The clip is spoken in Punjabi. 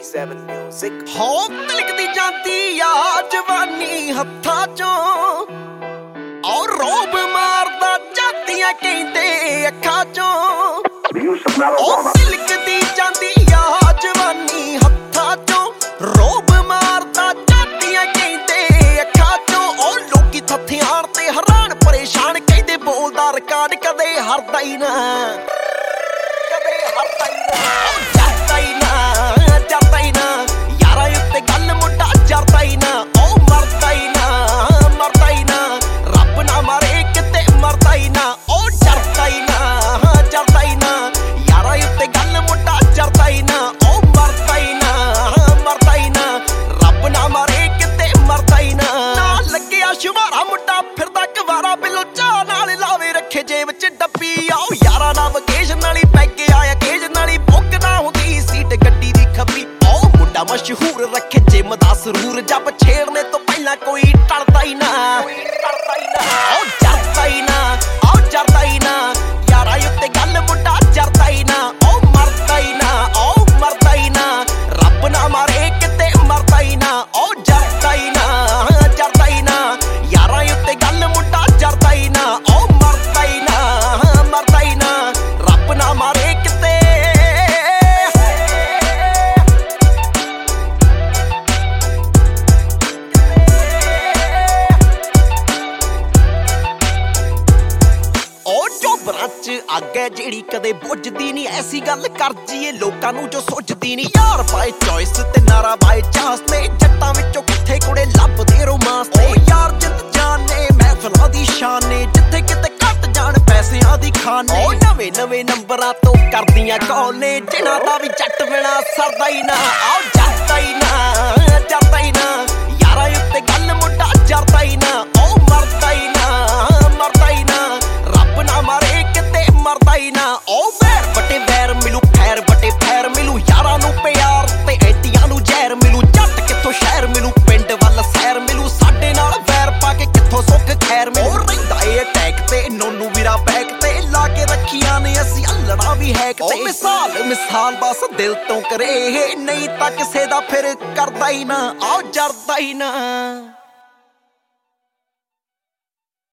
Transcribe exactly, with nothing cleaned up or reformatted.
seven Music ਹੋ ਤਿਲਕਦੀ ਜਾਂਦੀ ਆ ਜਵਾਨੀ ਹੱਥਾਂ ਚੋਂ ਔਰ ਰੋਬ ਮਾਰਦਾ ਜਾਂਦੀਆਂ ਕਹਿੰਦੇ ਅੱਖਾਂ ਚੋਂ ਉਹ ਤਿਲਕਦੀ ਜਾਂਦੀ ਆ ਜਵਾਨੀ ਹੱਥਾਂ ਚੋਂ ਰੋਬ ਮਾਰਦਾ ਜਾਂਦੀਆਂ ਕਹਿੰਦੇ ਅੱਖਾਂ ਚੋਂ ਉਹ ਲੋਕੀ ਥੱਥਿਆਂ ਤੇ ਹੈਰਾਨ ਪਰੇਸ਼ਾਨ ਕਹਿੰਦੇ ਬੋਲਦਾ ਰਿਕਾਰਡ ਕਦੇ ਹਰਦਾ ਹੀ ਨਾ ਕਦੇ ਹਰਦਾ ਹੀ ਨਾ ਜਾਂਦਾ ਹੀ ਨਾ ਜਾਂਦਾ ਹੀ ਨਾ ਯਾਰਾਂ ਉੱਤੇ ਗੱਲ ਮੁੰਡਾ ਜਰਦਾ ਹੀ ਨਾ ਉਹ ਮਰਦਾ ਹੀ ਨਾ ਮਰਦਾ ਹੀ ਨਾ ਰੱਬ ਨਾ ਮਾਰੇ ਕਿਤੇ ਮਰਦਾ ਹੀ ਨਾ ਉਹ ਜਰਦਾ ਹੀ ਨਾ ਜਰਦਾ ਹੀ ਨਾ ਯਾਰਾਂ ਉੱਤੇ ਗੱਲ ਮੁੰਡਾ ਜਰਦਾ ਹੀ ਨਾ ਉਹ ਮਰਦਾ ਹੀ ਨਾ ਮਰਦਾ ਹੀ ਨਾ ਰੱਬ ਨਾ ਮਾਰੇ ਕਿਤੇ ਮਰਦਾ ਹੀ ਨਾ ਨਾ ਲੱਗਿਆ ਸ਼ੁਮਾਰਾ ਮੁੰਡਾ ਫਿਰਦਾ ਕਵਾਰਾ ਬਿੱਲੋ ਚਾਹ ਨਾਲ ਲਾਵੇ ਰੱਖੇ ਜੇਬ ਚ ਡੱਬੀ ਆਓ ਯਾਰਾਂ ਨਾਲ ਵਕੇਸ਼ਨ ਵਾਲੀ ਪੈਗ ਆਇਆ ਕੇਜ ਨਾਲੀ ਬੁੱਕ ਨਾ ਹੁੰਦੀ ਸੀਟ ਗੱਡੀ ਦੀ ਖੱਬੀ ਉਹ ਮੁੰਡਾ ਮਸ਼ਹੂਰ ਰੱਖੇ ਜਿਮ ਦਾ ਸਰੂਰ ਜੱਬ ਛੇੜਨੇ ਤੋਂ ਪਹਿਲਾਂ ਕੋਈ ਟਲਦਾ ਹੀ ਨਾ ਟਲਦਾ ਹੀ ਨਾ ਉਹ ਜਰਦਾ ਹੀ ਨਾ ਉਹ ਜਰਦਾ ਹੀ ਨਾ ਯਾਰਾਂ ਉੱਤੇ ਗੱਲ ਮੁੰਡਾ ਜਰਦਾ ਹੀ ਨਾ ਉਹ ਮਰਦਾ ਹੀ ਨਾ ਉਹ ਮਰਦਾ ਹੀ ਨਾ ਰੱਬ ਨਾ ਮਾਰੇ ਕਿਤੇ ਮਰਦਾ ਹੀ ਨਾ ਉਹ ਜਰਦਾ ਹੀ ਨਾ ਜਰਦਾ ਹੀ ਨਾ ਯਾਰਾਂ ਉੱਤੇ ਗੱਲ ਮੁੰਡਾ ਜਰਦਾ ਹੀ ਨਾ ਉਹ ਮਰਦਾ ਹੀ ਨਾ ਮਰਦਾ ਹੀ ਨਾ ਰੱਬ ਨਾ ਮਾਰੇ ਕਿਤੇ ਉਹ ਚੋਬਰਾਂ ਚ ਅੱਗ ਹੈ ਜਿਹੜੀ ਕਦੇ ਬੁੱਝਦੀ ਨਹੀਂ ਐਸੀ ਗੱਲ ਕਰ ਜੀਏ ਲੋਕਾਂ ਨੂੰ ਜੋ ਸੁੱਝਦੀ ਨਹੀਂ ਯਾਰ ਬਾਈ ਚੋਇਸ ਤੇ ਨਾਰਾ ਬਾਈ ਚਾਂਸ ਨੇ ਜੱਟਾਂ ਵਿੱਚੋਂ ਕਿੱਥੇ ਕੁੜੇ ਲੱਭਦੇ ਰੋਮਾਂਸ ਤੇ ਯਾਰ ਜਿੰਦ ਜਾਨ ਨੇ ਮਹਿਫਲਾਂ ਦੀ ਸ਼ਾਨ ਨੇ ਜਿੱਥੇ ਕਿਤੇ ਘੱਟ ਜਾਣ ਪੈਸਿਆਂ ਦੀ ਖਾਨ ਨੇ ਉਹ ਨਵੇਂ ਨਵੇਂ ਨੰਬਰਾਂ ਤੋਂ ਕਰਦੀਆਂ ਕਾਲ ਨੇ ਜਿਨ੍ਹਾਂ ਦਾ ਵੀ ਜੱਟ ਬਿਨਾ ਸਰਦਾ ਹੀ ਨਾ ਆਓ ਜਰਦਾ ਹੀ ਨਾ ਜਰਦਾ ਹੀ ਨਾ ਯਾਰਾਂ ਉੱਤੇ ਗੱਲ ਮੁੰਡਾ ਜਰਦਾ ਹੀ ਨਾ ਉਹ ਮਰਦਾ ਹੀ ਨਾ ਮਰਦਾ ਹੀ ਨਾ ਰੱਬ ਨਾ ਮਾਰੇ ਕਿਤੇ ਮਰਦਾ ਹੀ ਨਾ ਉਹ ਵੈਰ ਬਟੇ ਵੈਰ ਮਿਲੂ ਫੈਰ ਬਟੇ ਫੈਰ ਮਿਲੂ ਯਾਰਾਂ ਨੂੰ ਪਿਆਰ ਤੇ ਐਟੀਆਂ ਨੂੰ ਜ਼ਹਿਰ ਮਿਲੂ ਜੱਟ ਕਿੱਥੋਂ ਸ਼ਹਿਰ ਮਿਲੂ ਪਿੰਡ ਵੱਲ ਸੈਰ ਮਿਲੂ ਸਾਡੇ ਨਾਲ ਵੈਰ ਪਾ ਕੇ ਕਿੱਥੋਂ ਸੁੱਖ ਖੈਰ ਮਿਲੂ ਉਹ ਰਹਿੰਦਾ ਏ ਅਟੈਕ ਤੇ ਨੋਨੂ ਵੀਰਾ ਬੈਕ ਤੇ ਲਾ ਕੇ ਰੱਖੀਆਂ ਨੇ ਅਸੀਂ ਅਲੜਾ ਵੀ ਹੈ ਕਿਤੇ ਮਿਸਾਲ ਮਿਸਾਲ ਬਸ ਦਿਲ ਤੋਂ ਕਰੇ ਨਹੀਂ ਤਾਂ ਕਿਸੇ ਦਾ ਫਿਰ ਕਰਦਾ ਹੀ ਨਾ ਆਓ ਜਰਦਾ ਹੀ ਨਾ